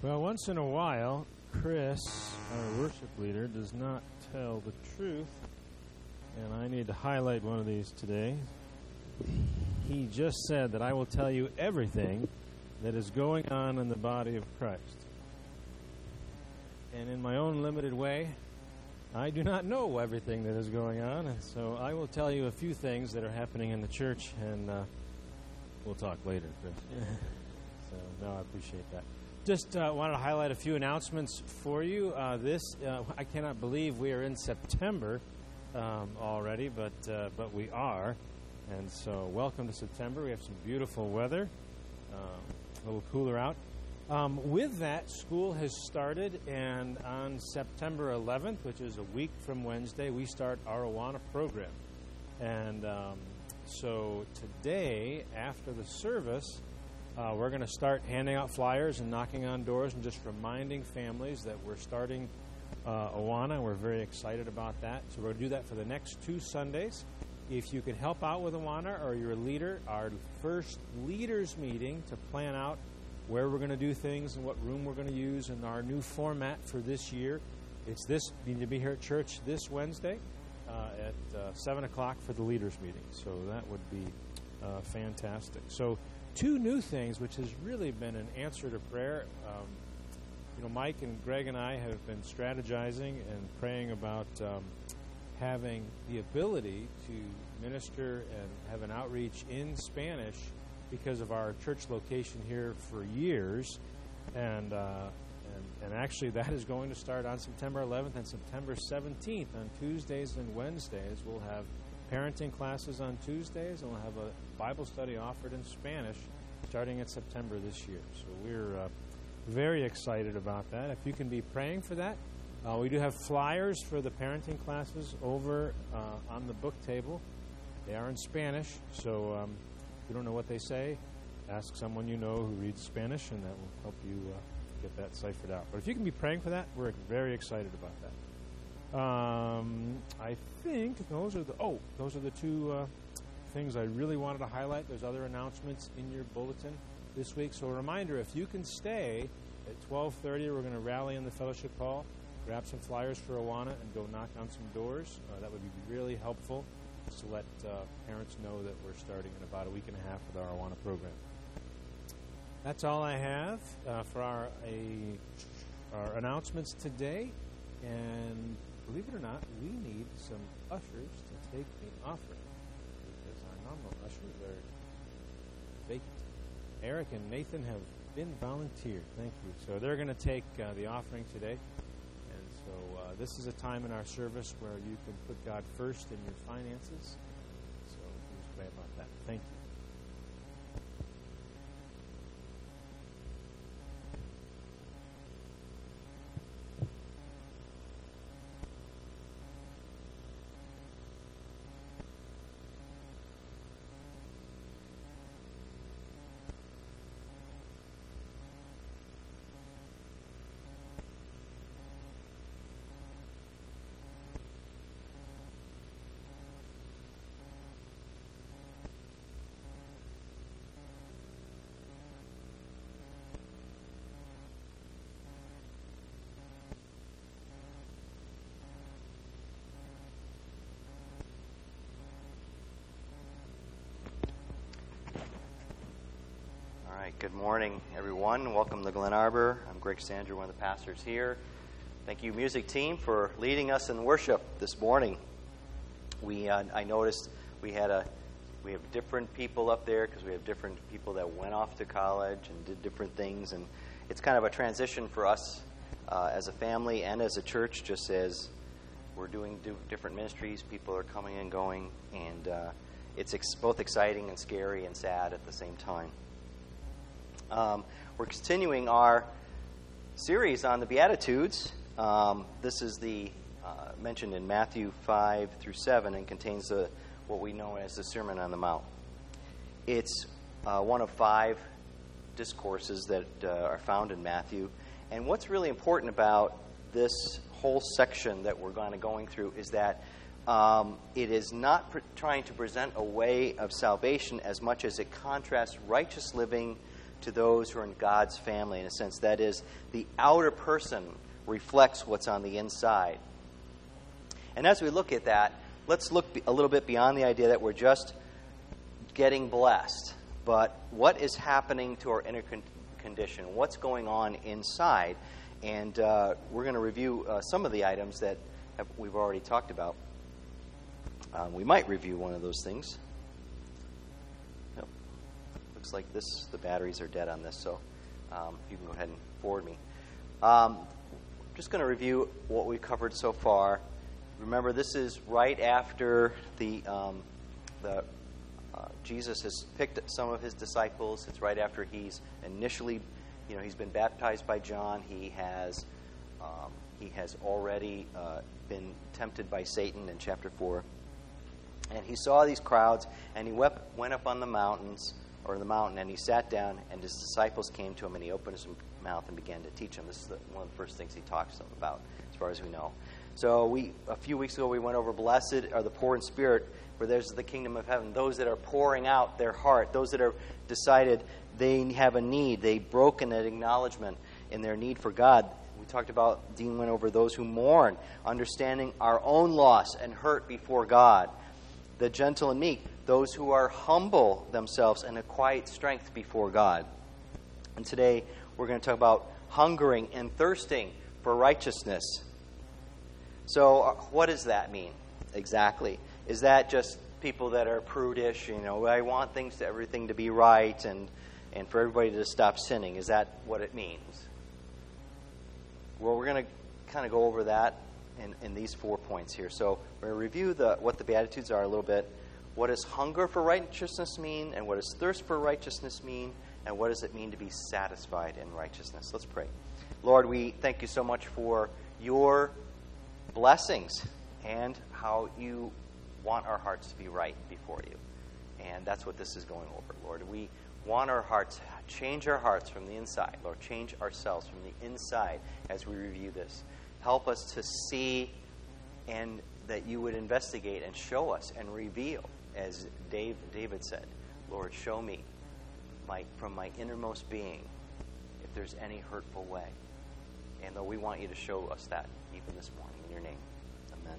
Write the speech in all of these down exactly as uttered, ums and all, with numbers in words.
Well, once in a while, Chris, our worship leader, does not tell the truth, and I need to highlight one of these today. He just said that I will tell you everything that is going on in the body of Christ. And in my own limited way, I do not know everything that is going on, and so I will tell you a few things that are happening in the church, and uh, we'll talk later, Chris. So, no, I appreciate that. Just uh, wanted to highlight a few announcements for you. Uh, this, uh, I cannot believe we are in September um, already, but uh, but we are. And so welcome to September. We have some beautiful weather, uh, a little cooler out. Um, with that, school has started, and on September eleventh, which is a week from Wednesday, we start our Awana program. And um, so today, after the service, Uh, we're going to start handing out flyers and knocking on doors and just reminding families that we're starting uh, Awana. We're very excited about that. So we're going to do that for the next two Sundays. If you could help out with Awana or you're a leader, our first leaders meeting to plan out where we're going to do things and what room we're going to use and our new format for this year. It's this, you need to be here at church this Wednesday uh, at uh, seven o'clock for the leaders meeting. So that would be uh, fantastic. So two new things, which has really been an answer to prayer. Um, you know, Mike and Greg and I have been strategizing and praying about um, having the ability to minister and have an outreach in Spanish because of our church location here for years. And, uh, and, and actually that is going to start on September eleventh and September seventeenth. On Tuesdays and Wednesdays, we'll have parenting classes on Tuesdays, and we'll have a Bible study offered in Spanish starting in September this year. So we're uh, very excited about that. If you can be praying for that, uh, we do have flyers for the parenting classes over uh, on the book table. They are in Spanish, so um, if you don't know what they say, ask someone you know who reads Spanish, and that will help you uh, get that ciphered out. But if you can be praying for that, we're very excited about that. Um, I think those are the oh, those are the two uh, things I really wanted to highlight. There's other announcements in your bulletin this week. So a reminder: if you can stay at twelve thirty, we're going to rally in the fellowship hall, grab some flyers for Awana, and go knock on some doors. Uh, that would be really helpful to let uh, parents know that we're starting in about a week and a half with our Awana program. That's all I have uh, for our a, our announcements today, and believe it or not, we need some ushers to take the offering because our normal ushers are vacant. Eric and Nathan have been volunteered. Thank you. So they're going to take uh, the offering today. And so uh, this is a time in our service where you can put God first in your finances. So please pray about that. Thank you. Good morning, everyone. Welcome to Glen Arbor. I'm Greg Sandra, one of the pastors here. Thank you, music team, for leading us in worship this morning. We, uh, I noticed we had a, we have different people up there because we have different people that went off to college and did different things, and it's kind of a transition for us uh, as a family and as a church. Just as we're doing do different ministries, people are coming and going, and uh, it's ex- both exciting and scary and sad at the same time. Um, we're continuing our series on the Beatitudes. Um, this is the uh, mentioned in Matthew five through seven and contains the, what we know as the Sermon on the Mount. It's uh, one of five discourses that uh, are found in Matthew. And what's really important about this whole section that we're kind of going through is that um, it is not pr- trying to present a way of salvation as much as it contrasts righteous living to those who are in God's family, in a sense. That is, the outer person reflects what's on the inside. And as we look at that, let's look a little bit beyond the idea that we're just getting blessed, but what is happening to our inner con- condition? What's going on inside? And uh, we're going to review uh, some of the items that have, we've already talked about. Um, we might review one of those things. Yep. Looks like this. The batteries are dead on this, so um, you can go ahead and forward me. Um, just going to review what we've covered so far. Remember, this is right after the um, the uh, Jesus has picked some of his disciples. It's right after he's initially, you know, he's been baptized by John. He has um, he has already uh, been tempted by Satan in chapter four, and he saw these crowds, and he went went up on the mountains or the mountain, and he sat down, and his disciples came to him, and he opened his mouth and began to teach them. This is the, one of the first things he talks to them about, as far as we know. So we a few weeks ago we went over blessed are the poor in spirit, for there's the kingdom of heaven. Those that are pouring out their heart, those that are decided they have a need, they've broken an acknowledgement in their need for God. We talked about, Dean went over those who mourn, understanding our own loss and hurt before God. The gentle and meek, those who are humble themselves and a quiet strength before God. And today we're going to talk about hungering and thirsting for righteousness. So uh, what does that mean exactly? Is that just people that are prudish, you know, I want things to everything to be right and, and for everybody to stop sinning? Is that what it means? Well, we're going to kind of go over that in, in these four points here. So we're going to review the, what the Beatitudes are a little bit. What does hunger for righteousness mean? And what does thirst for righteousness mean? And what does it mean to be satisfied in righteousness? Let's pray. Lord, we thank you so much for your blessings and how you want our hearts to be right before you. And that's what this is going over, Lord. We want our hearts, change our hearts from the inside. Lord, change ourselves from the inside as we review this. Help us to see and that you would investigate and show us and reveal, as Dave, David said, Lord, show me my, from my innermost being if there's any hurtful way. And though we want you to show us that even this morning in your name. Amen.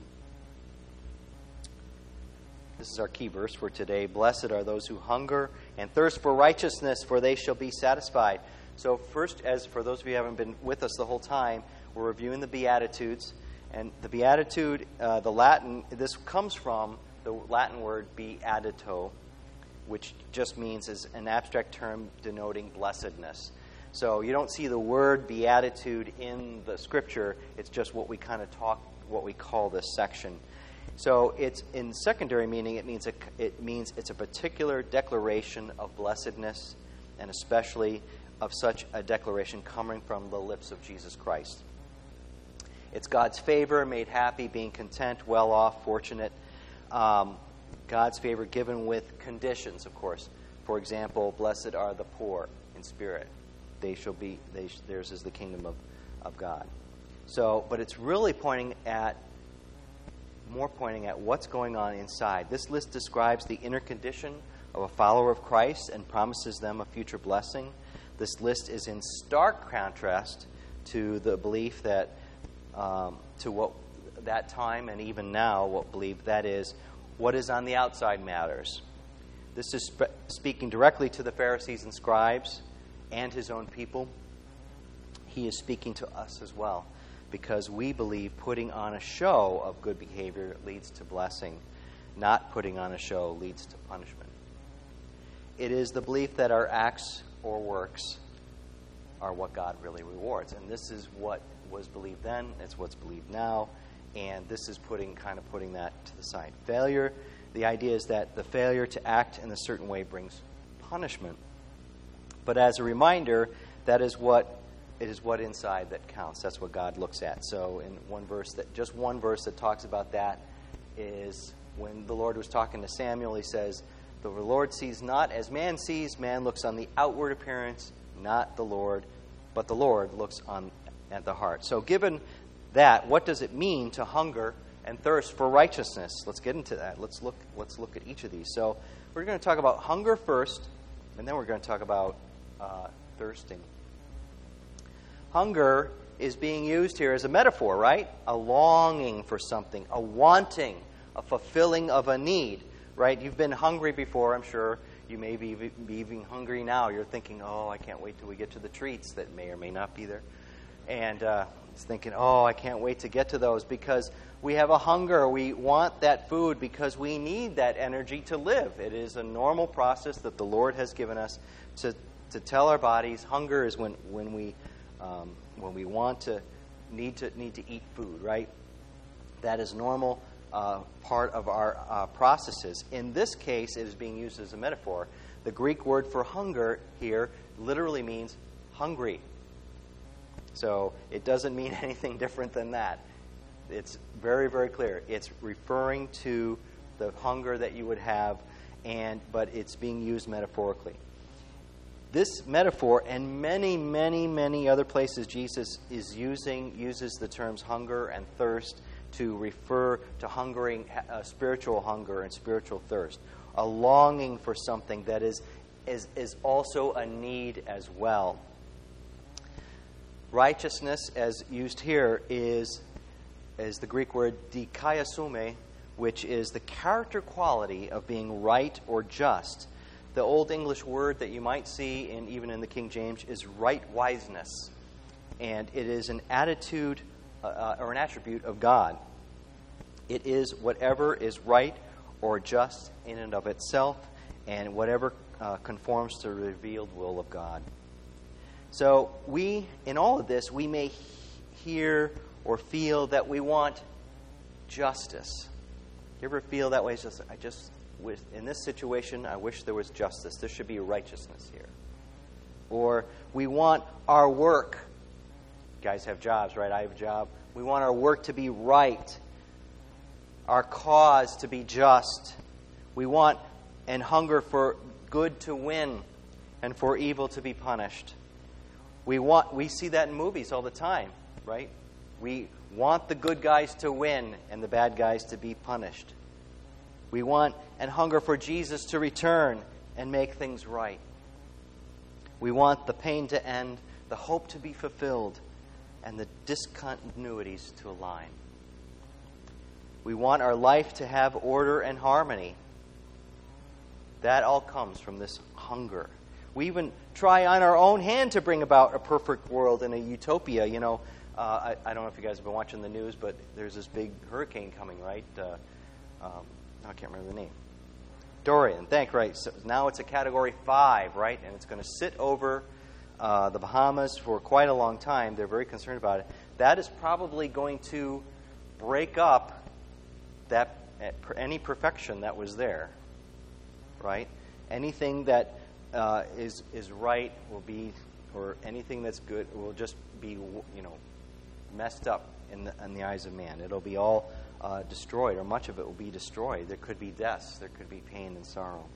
This is our key verse for today. Blessed are those who hunger and thirst for righteousness, for they shall be satisfied. So first, as for those of you who haven't been with us the whole time, we're reviewing the Beatitudes. And the Beatitude, uh, the Latin, this comes from the Latin word beatito, which just means is an abstract term denoting blessedness. So you don't see the word beatitude in the scripture. It's just what we kind of talk, what we call this section. So it's in secondary meaning. It means a, it means it's a particular declaration of blessedness, and especially of such a declaration coming from the lips of Jesus Christ. It's God's favor, made happy, being content, well off, fortunate. Um, God's favor given with conditions, of course. For example, blessed are the poor in spirit. They shall be, they, theirs is the kingdom of, of God. So, but it's really pointing at, more pointing at what's going on inside. This list describes the inner condition of a follower of Christ and promises them a future blessing. This list is in stark contrast to the belief that, um, to what that time and even now, what believe that is, what is on the outside matters. This is sp- speaking directly to the Pharisees and scribes and his own people. He is speaking to us as well, because we believe putting on a show of good behavior leads to blessing. Not putting on a show leads to punishment. It is the belief that our acts or works are what God really rewards. And this is what was believed then, it's what's believed now, and this is putting kind of putting that to the side. Failure, the idea is that the failure to act in a certain way brings punishment. But as a reminder, that is what it is what inside that counts. That's what God looks at. So in one verse that just one verse that talks about that is when the Lord was talking to Samuel, he says, the Lord sees not as man sees, man looks on the outward appearance, not the Lord, but the Lord looks on at the heart. So given that, what does it mean to hunger and thirst for righteousness? Let's get into that. Let's look let's look at each of these. So we're going to talk about hunger first, and then we're going to talk about uh, thirsting. Hunger is being used here as a metaphor, right? A longing for something, a wanting, a fulfilling of a need, right? You've been hungry before, I'm sure. You may be, be even hungry now. You're thinking, oh, I can't wait till we get to the treats that may or may not be there. And uh, it's thinking, oh, I can't wait to get to those because we have a hunger. We want that food because we need that energy to live. It is a normal process that the Lord has given us to, to tell our bodies. Hunger is when, when we... Um, when we want to need to need to eat food, right? That is normal uh, part of our uh, processes. In this case, it is being used as a metaphor. The Greek word for hunger here literally means hungry. So it doesn't mean anything different than that. It's very, very clear. It's referring to the hunger that you would have, and but it's being used metaphorically. This metaphor and many, many, many other places Jesus is using uses the terms hunger and thirst to refer to hungering, uh, spiritual hunger and spiritual thirst, a longing for something that is, is, is also a need as well. Righteousness, as used here, is, is the Greek word dikaiosune, which is the character quality of being right or just. The Old English word that you might see, in, even in the King James, is right wiseness. And it is an attitude uh, or an attribute of God. It is whatever is right or just in and of itself, and whatever uh, conforms to the revealed will of God. So we, in all of this, we may hear or feel that we want justice. You ever feel that way? It's just, I just... With, in this situation, I wish there was justice. There should be righteousness here. Or we want our work. You guys have jobs, right? I have a job. We want our work to be right. Our cause to be just. We want and hunger for good to win and for evil to be punished. We want. We see that in movies all the time, right? We want the good guys to win and the bad guys to be punished. We want and hunger for Jesus to return and make things right. We want the pain to end, the hope to be fulfilled, and the discontinuities to align. We want our life to have order and harmony. That all comes from this hunger. We even try on our own hand to bring about a perfect world and a utopia. You know, uh, I, I don't know if you guys have been watching the news, but there's this big hurricane coming, right? Uh, um, I can't remember the name. Dorian, thank right. So now it's a category five, right? And it's going to sit over uh, the Bahamas for quite a long time. They're very concerned about it. That is probably going to break up that any perfection that was there, right? Anything that uh, is is right will be, or anything that's good will just be, you know, messed up in the in the eyes of man. It'll be all Uh, destroyed, or much of it will be destroyed. There could be deaths. There could be pain and sorrow.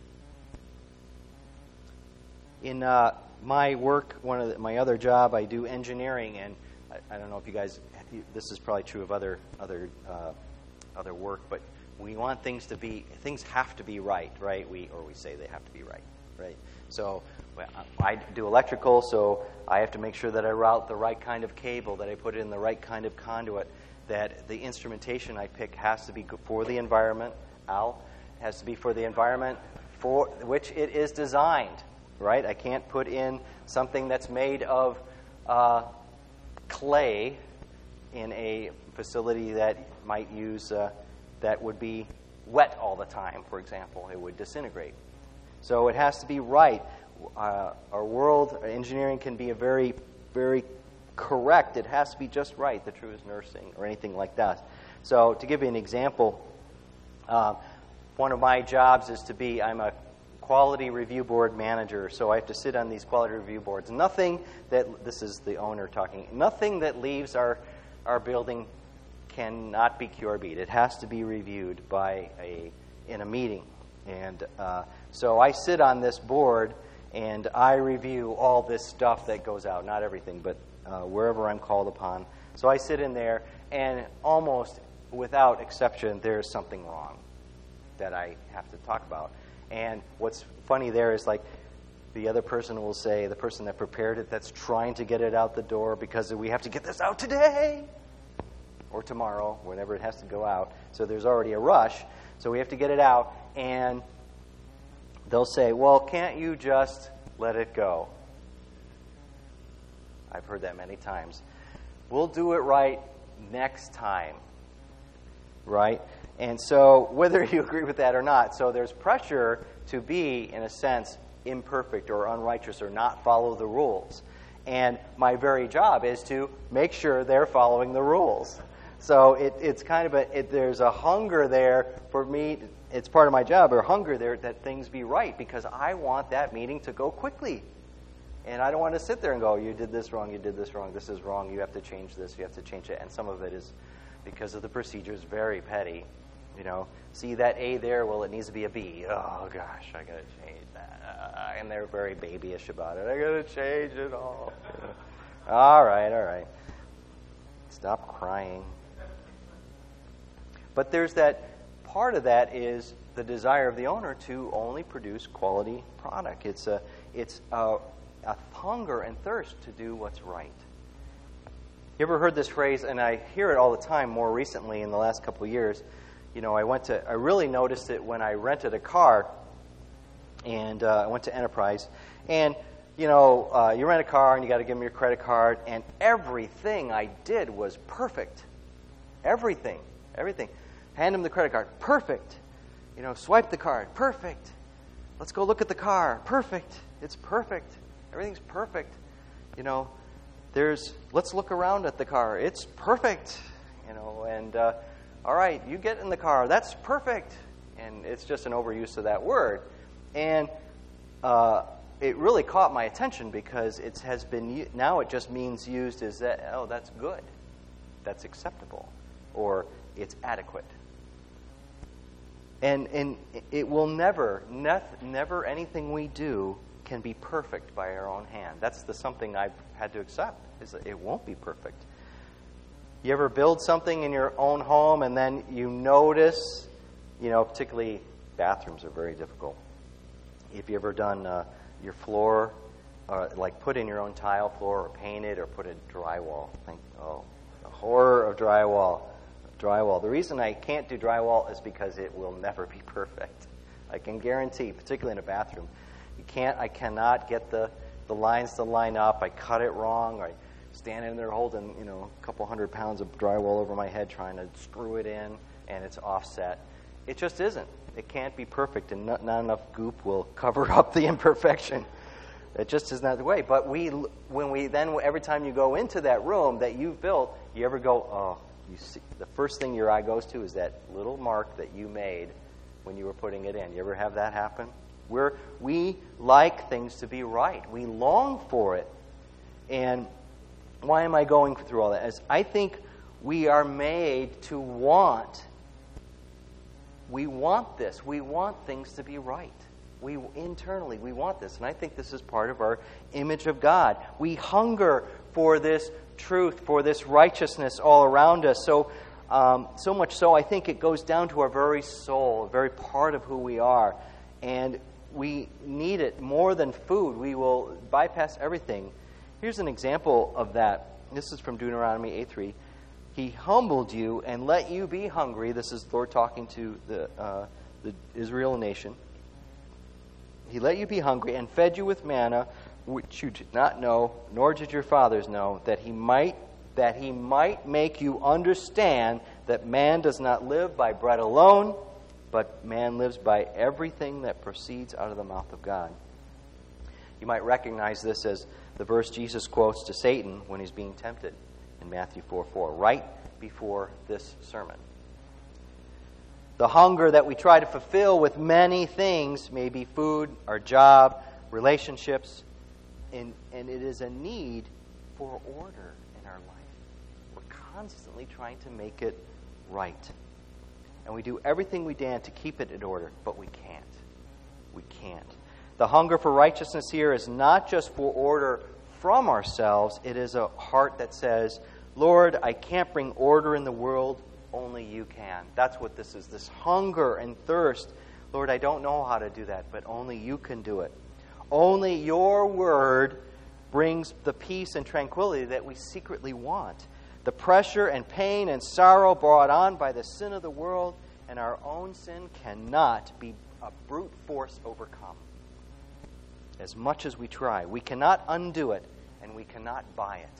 In uh, my work, one of the, my other job, I do engineering, and I, I don't know if you guys. This is probably true of other other uh, other work, but we want things to be. Things have to be right, right? We or we say they have to be right, right? So well, I do electrical, so I have to make sure that I route the right kind of cable, that I put it in the right kind of conduit, that the instrumentation I pick has to be for the environment. Al has to be for the environment for which it is designed, right? I can't put in something that's made of uh, clay in a facility that might use uh, that would be wet all the time, for example. It would disintegrate. So it has to be right. Uh, our world, our engineering can be a very, very correct. It has to be just right. The true is nursing or anything like that. So to give you an example, uh, one of my jobs is to be, I'm a quality review board manager, so I have to sit on these quality review boards. Nothing that, this is the owner talking, nothing that leaves our, our building cannot be Q R B'd. It has to be reviewed by a in a meeting. And uh, so I sit on this board and I review all this stuff that goes out. Not everything, but uh, wherever I'm called upon. So I sit in there, and almost without exception, there's something wrong that I have to talk about. And what's funny there is, like, The other person will say, the person that prepared it, that's trying to get it out the door because we have to get this out today or tomorrow, whenever it has to go out. So there's already a rush. So we have to get it out. And they'll say, well, can't you just let it go? I've heard that many times. We'll do it right next time. Right? And so whether you agree with that or not, so there's pressure to be, in a sense, imperfect or unrighteous or not follow the rules. And my very job is to make sure they're following the rules. So it, it's kind of a, it, there's a hunger there for me. It's part of my job, or hunger there, that things be right, because I want that meeting to go quickly. And I don't want to sit there and go, you did this wrong, you did this wrong, this is wrong, you have to change this, you have to change it. And some of it is, because of the procedures, very petty. You know, see that A there? Well, it needs to be a B. Oh, gosh, I got to change that. Uh, and they're very babyish about it. I got to change it all. You know. All right, all right. Stop crying. But there's that, part of that is the desire of the owner to only produce quality product. It's a, it's a, a hunger and thirst to do what's right. You ever heard this phrase? And I hear it all the time more recently in the last couple of years. You know, I went to, I really noticed it when I rented a car, and uh, I went to Enterprise. And, you know, uh, you rent a car and you got to give them your credit card, and everything I did was perfect. Everything. Everything. Hand them the credit card. Perfect. You know, swipe the card. Perfect. Let's go look at the car. Perfect. It's perfect. Everything's perfect. You know, there's, let's look around at the car. It's perfect. You know, and, uh, all right, you get in the car. That's perfect. And it's just an overuse of that word. And uh, it really caught my attention because it has been, now it just means used as that, oh, that's good. That's acceptable. Or it's adequate. And and it will never, nef- never anything we do can be perfect by our own hand. That's the something I've had to accept, is that it won't be perfect. You ever build something in your own home and then you notice, you know, particularly bathrooms are very difficult. If you ever done uh, your floor, uh, like put in your own tile floor or painted or put in drywall. Think, oh, the horror of drywall. Drywall. The reason I can't do drywall is because it will never be perfect. I can guarantee, particularly in a bathroom, you can't. I cannot get the, the lines to line up. I cut it wrong. I stand in there holding, you know, a couple hundred pounds of drywall over my head trying to screw it in, and it's offset. It just isn't. It can't be perfect, and not, not enough goop will cover up the imperfection. It just is not the way. But we, when we then, every time you go into that room that you've built, you ever go, oh, you see, the first thing your eye goes to is that little mark that you made when you were putting it in. You ever have that happen? We're, we like things to be right. We long for it. And why am I going through all that? As I think we are made to want. We want this. We want things to be right. We internally, we want this. And I think this is part of our image of God. We hunger for this truth, for this righteousness all around us. So, um, so much so, I think it goes down to our very soul, a very part of who we are. And we need it more than food. We will bypass everything. Here's an example of that. This is from Deuteronomy eight three. He humbled you and let you be hungry. This is the Lord talking to the, uh, the Israel nation. He let you be hungry and fed you with manna, which you did not know, nor did your fathers know, that he might that he might make you understand that man does not live by bread alone, but man lives by everything that proceeds out of the mouth of God. You might recognize this as the verse Jesus quotes to Satan when he's being tempted in Matthew four four, right before this sermon. The hunger that we try to fulfill with many things, maybe food, our job, relationships, and, and it is a need for order in our life. We're constantly trying to make it right. And we do everything we can to keep it in order, but we can't. We can't. The hunger for righteousness here is not just for order from ourselves. It is a heart that says, Lord, I can't bring order in the world. Only you can. That's what this is, this hunger and thirst. Lord, I don't know how to do that, but only you can do it. Only your word brings the peace and tranquility that we secretly want. The pressure and pain and sorrow brought on by the sin of the world and our own sin cannot be a brute force overcome. As much as we try, we cannot undo it, and we cannot buy it.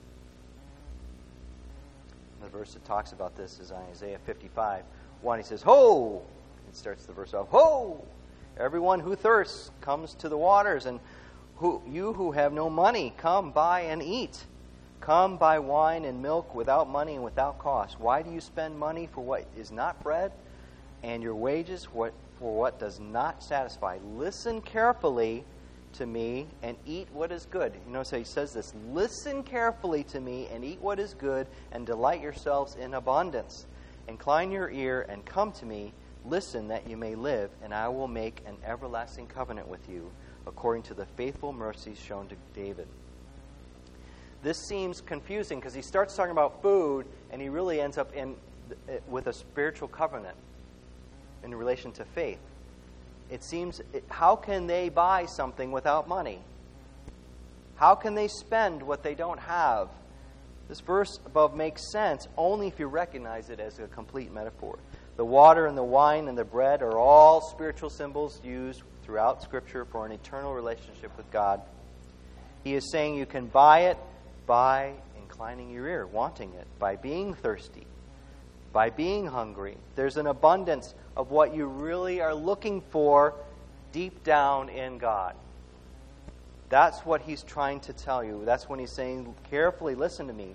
The verse that talks about this is Isaiah fifty-five, one. He says, "Ho!" It starts the verse off, "Ho! Everyone who thirsts comes to the waters, and who, you who have no money, come buy and eat. Come buy wine and milk without money and without cost. Why do you spend money for what is not bread, and your wages for what, for what does not satisfy? Listen carefully to me and eat what is good." You notice how he says this. Listen carefully to me and eat what is good, and delight yourselves in abundance. Incline your ear and come to me. Listen that you may live, and I will make an everlasting covenant with you, according to the faithful mercies shown to David. This seems confusing because he starts talking about food, and he really ends up in with a spiritual covenant in relation to faith. It seems, how can they buy something without money? How can they spend what they don't have? This verse above makes sense only if you recognize it as a complete metaphor. The water and the wine and the bread are all spiritual symbols used throughout Scripture for an eternal relationship with God. He is saying you can buy it by inclining your ear, wanting it, by being thirsty, by being hungry. There's an abundance of what you really are looking for deep down in God. That's what he's trying to tell you. That's when he's saying, carefully listen to me.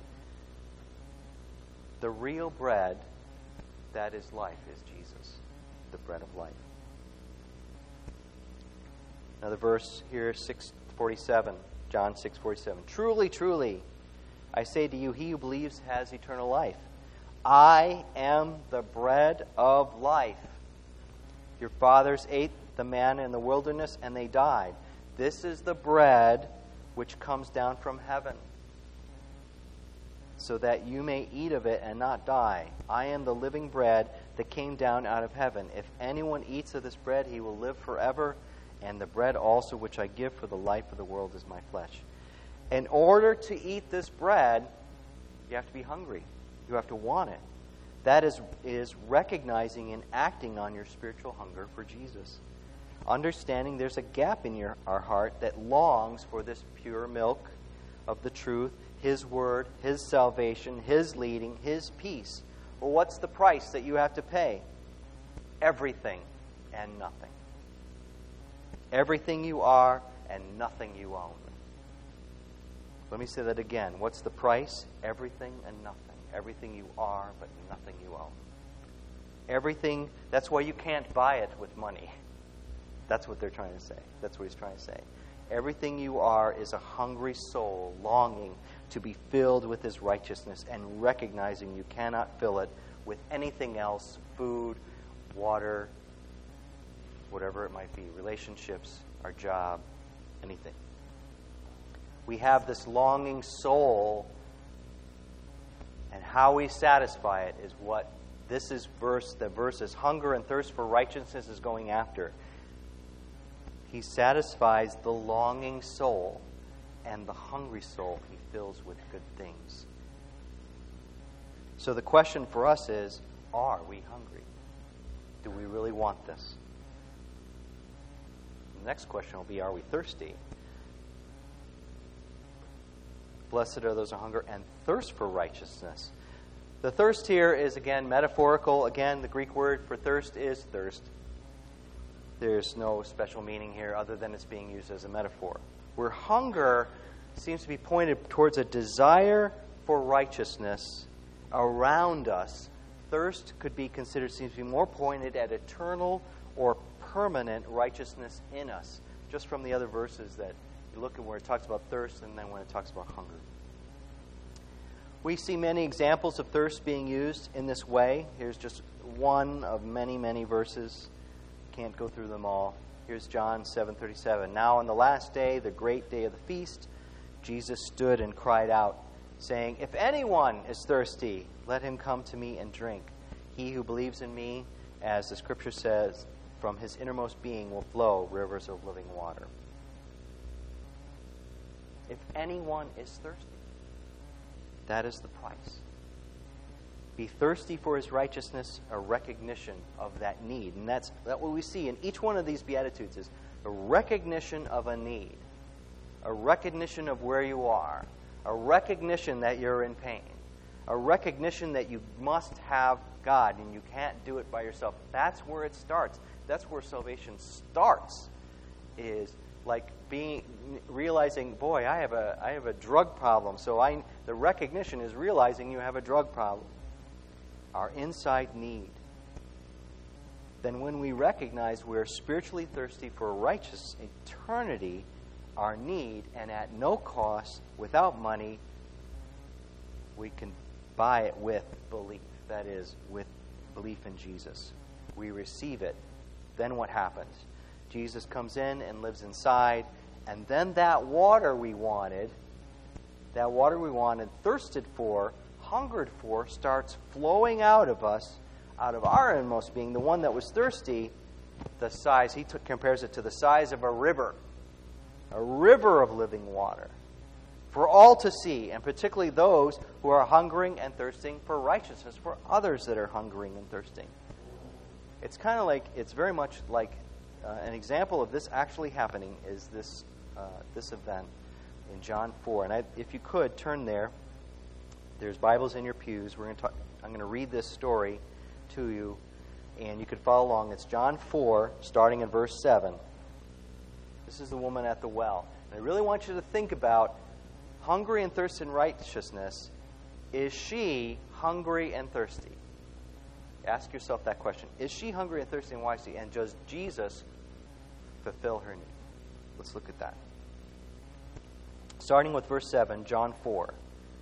The real bread that is life is Jesus, the bread of life. Another verse here, six forty-seven, John six forty-seven. Truly, truly, I say to you, he who believes has eternal life. I am the bread of life. Your fathers ate the manna in the wilderness, and they died. This is the bread which comes down from heaven, so that you may eat of it and not die. I am the living bread that came down out of heaven. If anyone eats of this bread, he will live forever. And the bread also which I give for the life of the world is my flesh. In order to eat this bread, you have to be hungry. You have to want it. That is, is recognizing and acting on your spiritual hunger for Jesus. Understanding there's a gap in your our heart that longs for this pure milk of the truth, His Word, His salvation, His leading, His peace. Well, what's the price that you have to pay? Everything and nothing. Everything you are and nothing you own. Let me say that again. What's the price? Everything and nothing. Everything you are, but nothing you own. Everything, that's why you can't buy it with money. That's what they're trying to say. That's what he's trying to say. Everything you are is a hungry soul longing to be filled with His righteousness and recognizing you cannot fill it with anything else, food, water, whatever it might be, relationships, our job, anything. We have this longing soul, and how we satisfy it is what this is verse, the verse is hunger and thirst for righteousness is going after. He satisfies the longing soul, and the hungry soul He fills with good things. So the question for us is, are we hungry? Do we really want this? The next question will be, are we thirsty? Blessed are those who hunger and thirst for righteousness. The thirst here is, again, metaphorical. Again, the Greek word for thirst is thirst. There's no special meaning here other than it's being used as a metaphor. Where hunger seems to be pointed towards a desire for righteousness around us, thirst could be considered, seems to be more pointed at eternal or permanent righteousness in us, just from the other verses that you look at where it talks about thirst and then when it talks about hunger. We see many examples of thirst being used in this way. Here's just one of many, many verses. Can't go through them all. Here's John seven thirty-seven. Now on the last day, the great day of the feast, Jesus stood and cried out, saying, "If anyone is thirsty, let him come to me and drink. He who believes in me, as the Scripture says, from his innermost being will flow rivers of living water." If anyone is thirsty, that is the price. Be thirsty for his righteousness, a recognition of that need. And that's that what we see in each one of these Beatitudes is a recognition of a need, a recognition of where you are, a recognition that you're in pain, a recognition that you must have God and you can't do it by yourself. That's where it starts. That's where salvation starts, is like being realizing, boy, I have a I have a drug problem. So I the recognition is realizing you have a drug problem. Our inside need. Then when we recognize we're spiritually thirsty for righteous eternity, our need, and at no cost, without money, we can buy it with belief. That is, with belief in Jesus. We receive it. Then what happens? Jesus comes in and lives inside, and then that water we wanted, that water we wanted, thirsted for, hungered for, starts flowing out of us, out of our inmost being, the one that was thirsty, the size, he took, compares it to the size of a river, a river of living water, for all to see, and particularly those who are hungering and thirsting for righteousness, for others that are hungering and thirsting. It's kind of like, it's very much like uh, an example of this actually happening is this uh, this event in John four. And I, if you could, turn there. There's Bibles in your pews. We're going to talk, I'm going to read this story to you, and you could follow along. It's John four, starting in verse seven. This is the woman at the well. And I really want you to think about hungry and thirsty in righteousness. Is she hungry and thirsty? Ask yourself that question. Is she hungry and thirsty and righteously? And does Jesus fulfill her need? Let's look at that. Starting with verse seven, John four.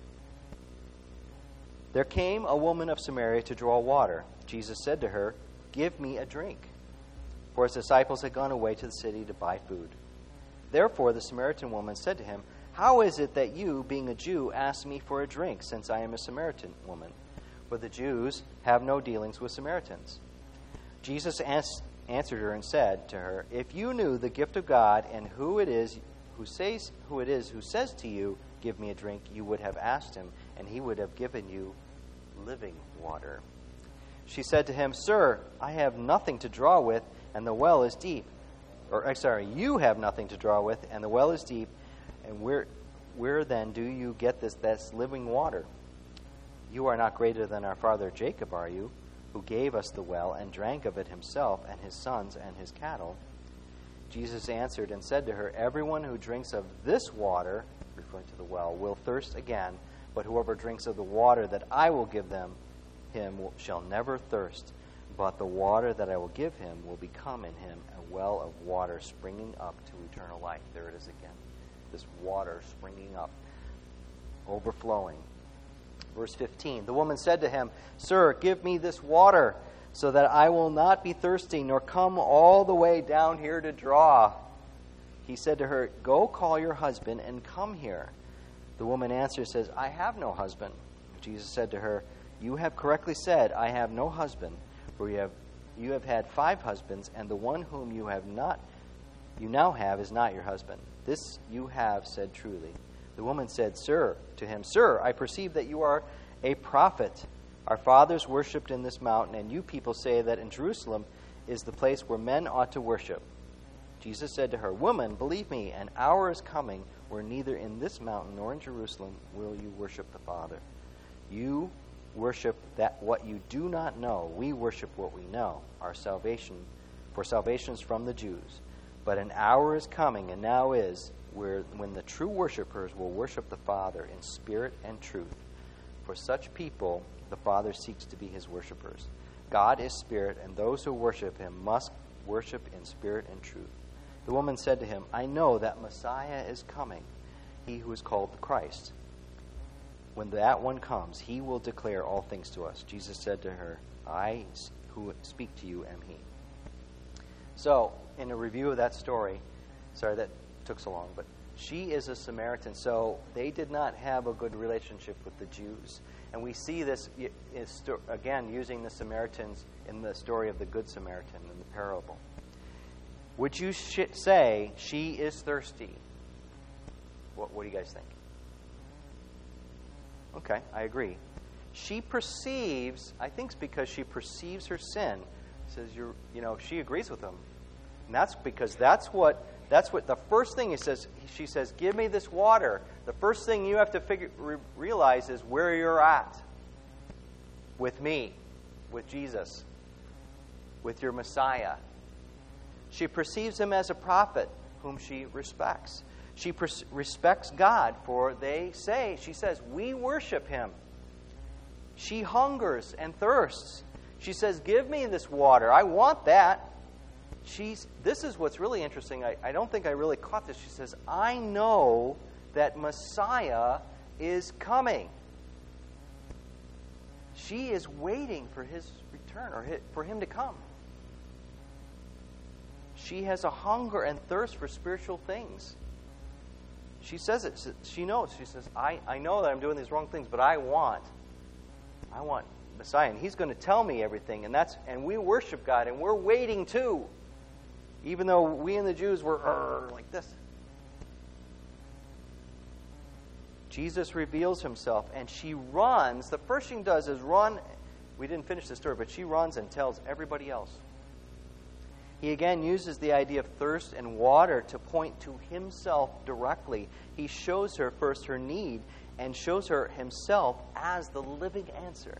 There came a woman of Samaria to draw water. Jesus said to her, "Give me a drink." For his disciples had gone away to the city to buy food. Therefore the Samaritan woman said to him, "How is it that you, being a Jew, ask me for a drink, since I am a Samaritan woman?" For the Jews have no dealings with Samaritans. Jesus as- answered her and said to her, "If you knew the gift of God and who it is who says who it is who says to you, 'Give me a drink,' you would have asked him, and he would have given you living water." She said to him, "Sir, I have nothing to draw with, and the well is deep." Or, uh, sorry, you have nothing to draw with, and the well is deep, and where, where then do you get this, this living water? You are not greater than our father Jacob, are you, who gave us the well and drank of it himself and his sons and his cattle? Jesus answered and said to her, "Everyone who drinks of this water," referring to the well, "will thirst again, but whoever drinks of the water that I will give them, him shall never thirst. But the water that I will give him will become in him a well of water springing up to eternal life." There it is again. This water springing up, overflowing. Verse fifteen, the woman said to him, "Sir, give me this water so that I will not be thirsty, nor come all the way down here to draw." He said to her, "Go call your husband and come here." The woman answered, says, "I have no husband." Jesus said to her, "You have correctly said, 'I have no husband,' for you have you have had five husbands, and the one whom you have not you now have is not your husband. This you have said truly." The woman said, "Sir," to him, "Sir, I perceive that you are a prophet. Our fathers worshipped in this mountain, and you people say that in Jerusalem is the place where men ought to worship." Jesus said to her, "Woman, believe me, an hour is coming where neither in this mountain nor in Jerusalem will you worship the Father. You worship that what you do not know. We worship what we know. Our salvation, for salvation is from the Jews. But an hour is coming, and now is, where when the true worshipers will worship the Father in spirit and truth. For such people the Father seeks to be his worshipers. God is spirit, and those who worship him must worship in spirit and truth." The woman said to him, "I know that Messiah is coming, he who is called the Christ. When that one comes, he will declare all things to us." Jesus said to her, "I who speak to you am he." So, in a review of that story, sorry that took so long, but she is a Samaritan, so they did not have a good relationship with the Jews. And we see this, is, again, using the Samaritans in the story of the Good Samaritan in the parable. Would you sh- say she is thirsty? What, what do you guys think? Okay, I agree. She perceives, I think it's because she perceives her sin. Says you're, you know, she agrees with him. And that's because that's what, that's what the first thing he says, she says, give me this water. The first thing you have to figure, re- realize is where you're at with me, with Jesus, with your Messiah. She perceives him as a prophet whom she respects. She pers- respects God, for they say, she says, we worship him. She hungers and thirsts. She says, give me this water. I want that. She's. This is what's really interesting. I, I don't think I really caught this. She says, I know that Messiah is coming. She is waiting for his return, or his, for him to come. She has a hunger and thirst for spiritual things. She says it. She knows. She says, I, I know that I'm doing these wrong things, but I want, I want Messiah. And he's going to tell me everything. And that's and we worship God, and we're waiting too. Even though we and the Jews were uh, like this. Jesus reveals himself, and she runs. The first thing she does is run. We didn't finish the story, but she runs and tells everybody else. He again uses the idea of thirst and water to point to himself directly. He shows her first her need and shows her himself as the living answer.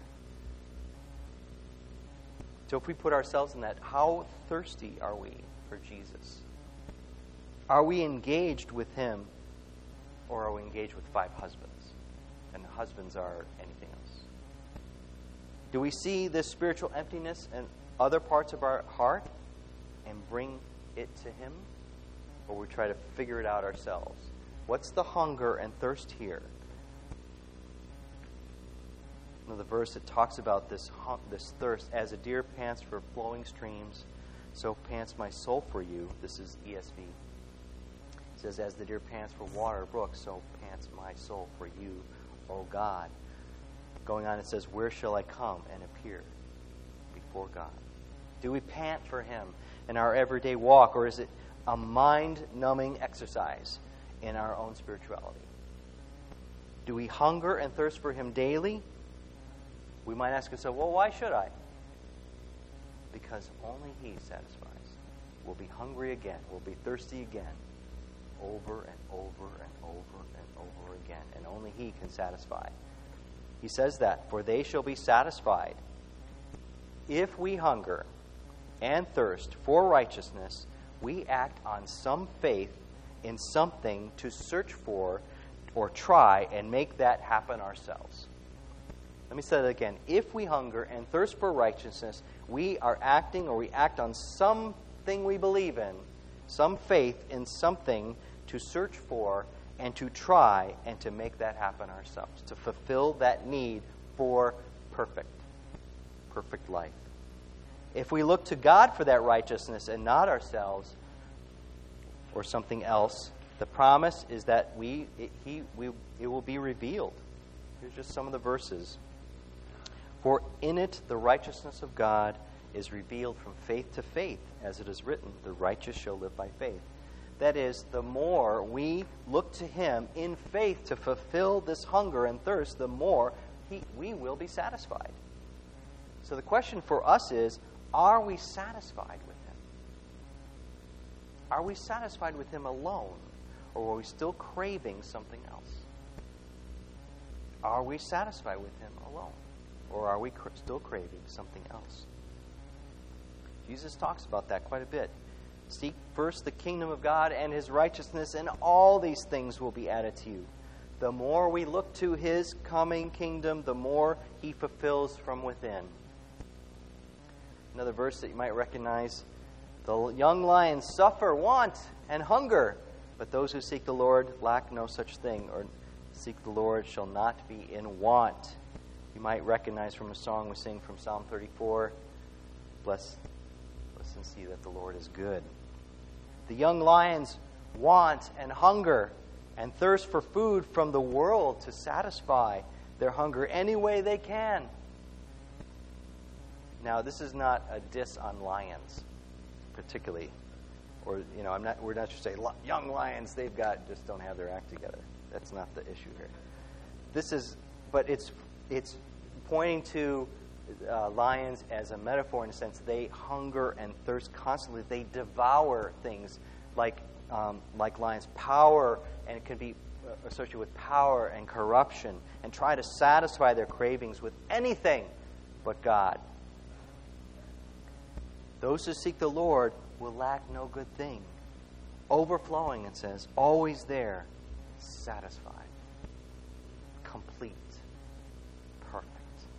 So if we put ourselves in that, how thirsty are we for Jesus? Are we engaged with him, or are we engaged with five husbands? And the husbands are anything else. Do we see this spiritual emptiness in other parts of our heart and bring it to him? Or we try to figure it out ourselves? What's the hunger and thirst here? The verse that talks about this this thirst, as a deer pants for flowing streams, so pants my soul for you. This is E S V. It says, as the deer pants for water brooks, so pants my soul for you, O God. Going on, it says, where shall I come and appear before God? Do we pant for him in our everyday walk, or is it a mind-numbing exercise in our own spirituality? Do we hunger and thirst for him daily? We might ask ourselves, well, why should I? Because only he satisfies. We'll be hungry again. We'll be thirsty again. Over and over and over and over again. And only he can satisfy. He says that, for they shall be satisfied. If we hunger and thirst for righteousness, we act on some faith in something to search for or try and make that happen ourselves. Let me say that again. If we hunger and thirst for righteousness, we are acting or we act on something we believe in, some faith in something to search for and to try and to make that happen ourselves, to fulfill that need for perfect, perfect life. If we look to God for that righteousness and not ourselves or something else, the promise is that we it, he we it will be revealed. Here's just some of the verses. For in it the righteousness of God is revealed from faith to faith, as it is written, the righteous shall live by faith. That is, the more we look to him in faith to fulfill this hunger and thirst, the more he, we will be satisfied. So the question for us is, are we satisfied with him? Are we satisfied with him alone? Or are we still craving something else? Are we satisfied with him alone? Or are we cr- still craving something else? Jesus talks about that quite a bit. Seek first the kingdom of God and his righteousness, and all these things will be added to you. The more we look to his coming kingdom, the more he fulfills from within. Another verse that you might recognize. The young lions suffer want and hunger, but those who seek the Lord lack no such thing, or seek the Lord shall not be in want. You might recognize from a song we sing from Psalm thirty-four. Bless, bless and see that the Lord is good. The young lions want and hunger and thirst for food from the world to satisfy their hunger any way they can. Now, this is not a diss on lions, particularly, Or, you know, I'm not. We're not just saying young lions. They've got just don't have their act together. That's not the issue here. This is, but it's it's pointing to uh, lions as a metaphor in a sense. They hunger and thirst constantly. They devour things like um, like lions. Power, and it can be associated with power and corruption, and try to satisfy their cravings with anything but God. Those who seek the Lord will lack no good thing. Overflowing, it says, always there, satisfied, complete, perfect.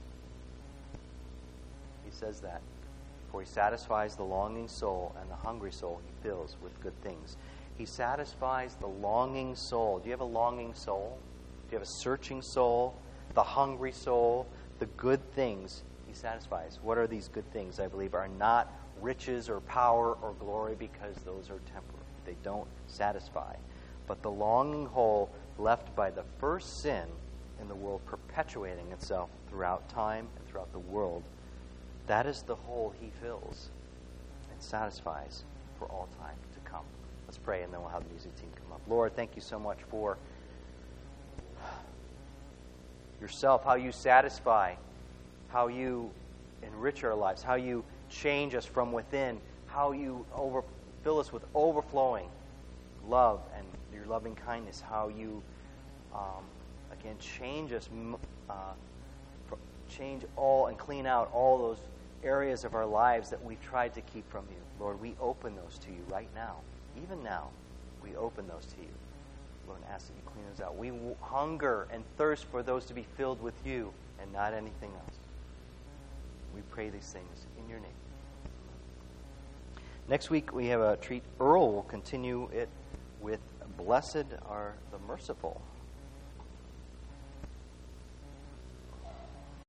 He says that. For he satisfies the longing soul, and the hungry soul he fills with good things. He satisfies the longing soul. Do you have a longing soul? Do you have a searching soul? The hungry soul? The good things he satisfies. What are these good things? I believe are not riches or power or glory, because those are temporary. They don't satisfy. But the longing hole left by the first sin in the world, perpetuating itself throughout time and throughout the world, that is the hole he fills and satisfies for all time to come. Let's pray, and then we'll have the music team come up. Lord, thank you so much for yourself, how you satisfy, how you enrich our lives, how you change us from within, how you over, fill us with overflowing love and your loving kindness, how you, um, again, change us, uh, change all and clean out all those areas of our lives that we've tried to keep from you. Lord, we open those to you right now. Even now, we open those to you. Lord, and ask that you clean those out. We w- hunger and thirst for those to be filled with you and not anything else. We pray these things in your name. Next week, we have a treat. Earl will continue it with Blessed Are the Merciful.